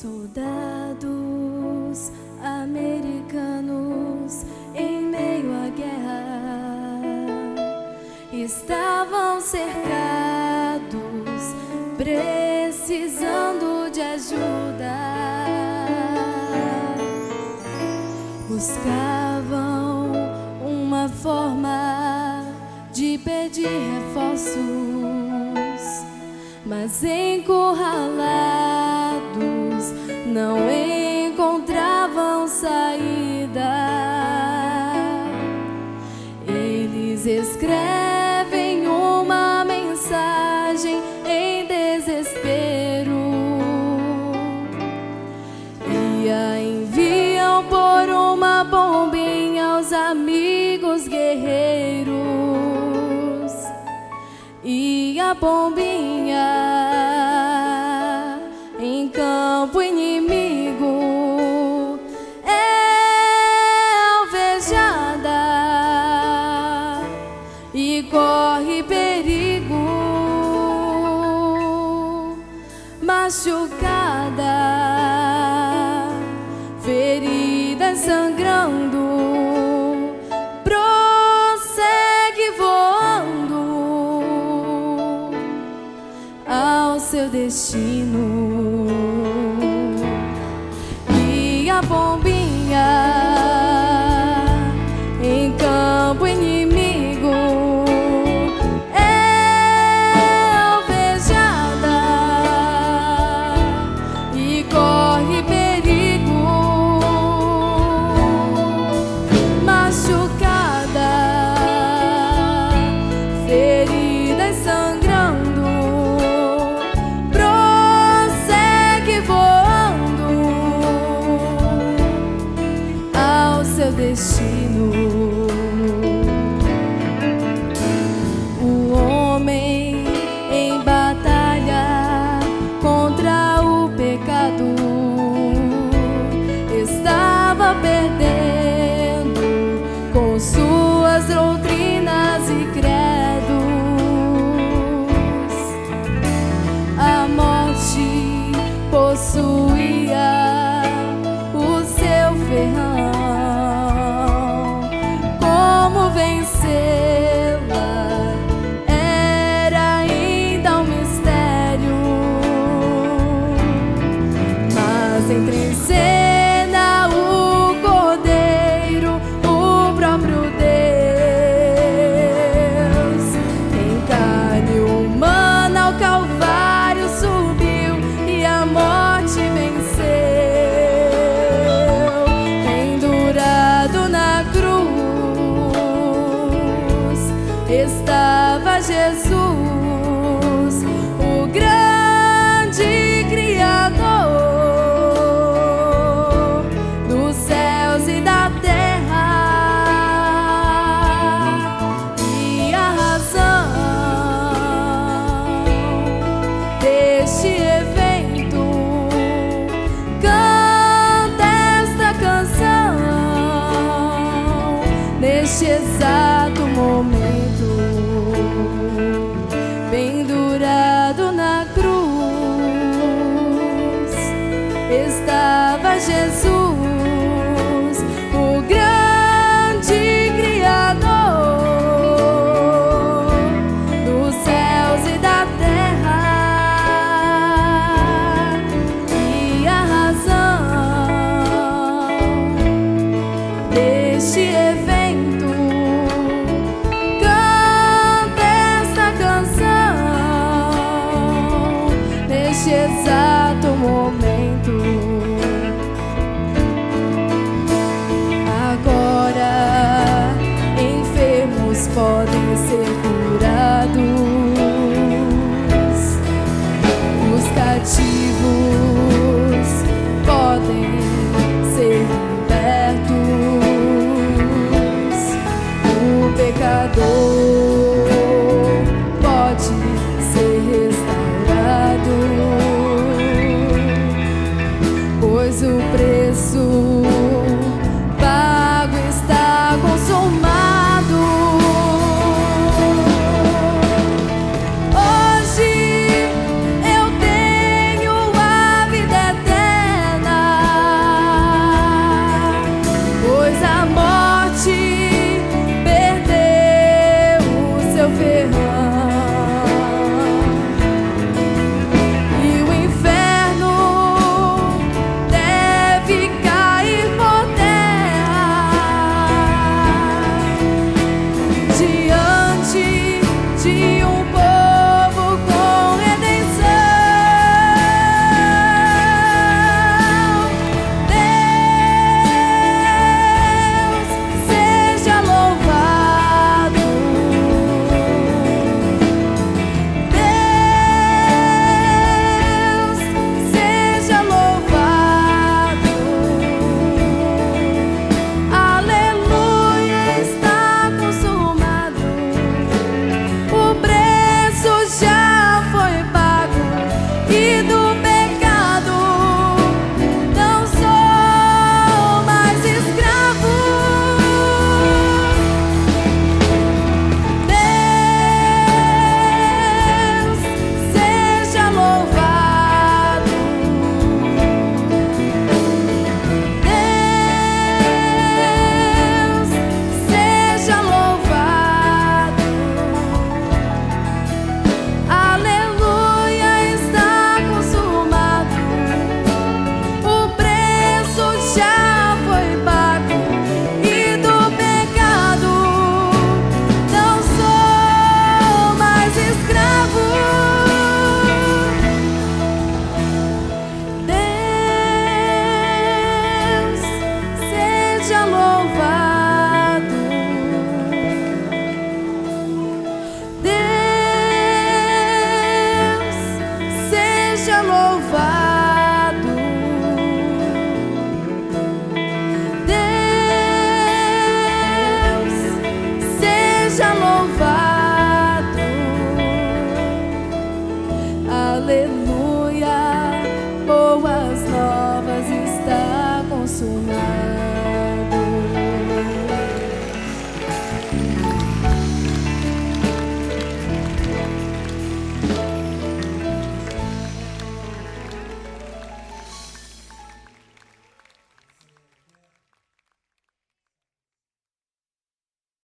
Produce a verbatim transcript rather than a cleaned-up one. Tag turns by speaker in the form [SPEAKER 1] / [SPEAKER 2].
[SPEAKER 1] Soldados americanos em meio à guerra estavam cercados, precisando de ajuda. Buscavam uma forma de pedir reforços, mas encurralados não encontravam saída. Eles escrevem uma mensagem em desespero e a enviam por uma bombinha aos amigos guerreiros. E a bombinha em campo inimigo é alvejada e corre perigo, machucada, ferida sangrando, prossegue voando ao seu destino. E a bombinha em campo inimigo é alvejada e corre perigo, machucada, ferida sangrando, prossegue voando ao seu destino. O homem em batalha contra o pecado estava perdendo com suas doutrinas e credos. A morte possuía o seu ferrão. Como vencê-la era ainda um mistério, mas entra em cena o Cordeiro, o próprio Deus. Em carne humana ao Calvário subiu e a morte venceu. Pendurado na cruz estava Jesus, o grande Criador dos céus e da terra, e a razão deste evento. Canta esta canção neste exato momento. Pendurado na cruz estava Jesus, o grande Criador dos céus e da terra, e a razão deste evento. Canta esta canção neste exato momento.